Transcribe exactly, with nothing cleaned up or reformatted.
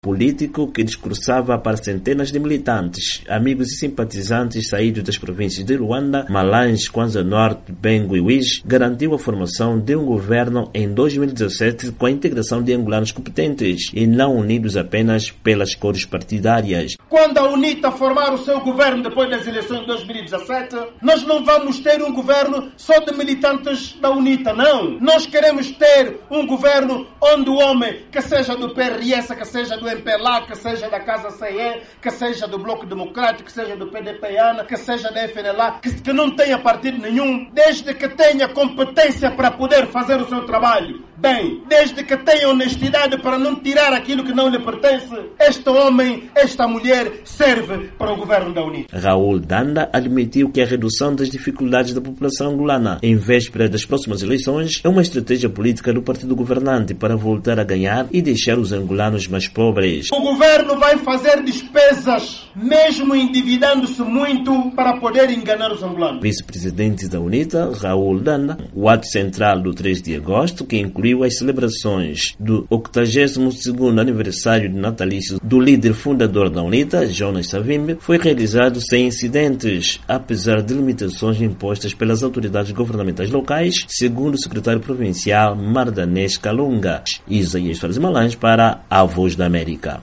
político que discursava para centenas de militantes, amigos e simpatizantes saídos das províncias de Luanda, Malange, Kwanza Norte, Bengo e Uís, garantiu a formação de um governo em dois mil e dezassete com a integração de angolanos competentes e não unidos apenas pelas cores partidárias. Quando a UNITA formar o seu governo depois das eleições de dois mil e dezassete, nós não vamos ter um governo só de militantes da UNITA, não. Nós queremos ter um governo onde o homem, que seja do P R S, que seja do M P L A, que seja da Casa C E, que seja do Bloco Democrático, que seja do P D P A N, que seja da F N L A, que, que não tenha partido nenhum, desde que tenha competência para poder fazer o seu trabalho bem, desde que tenha honestidade para não tirar aquilo que não lhe pertence, este homem, esta mulher serve para o governo da UNITA. Raul Danda admitiu que a redução das dificuldades da população angolana em véspera das próximas eleições é uma estratégia política do partido governante para voltar a ganhar e deixar os angolanos mais pobres. O governo vai fazer despesas, mesmo endividando-se muito, para poder enganar os angolanos. Vice-presidente da UNITA, Raul Danda, o ato central do três de agosto, que incluiu as celebrações do octagésimo segundo aniversário de natalício do líder fundador da UNITA, Jonas Savimbi, foi realizado sem incidentes, apesar de limitações impostas pelas autoridades governamentais locais, segundo o secretário provincial Mardanês Kalunga. Isaías Fares Malange para a Voz da América.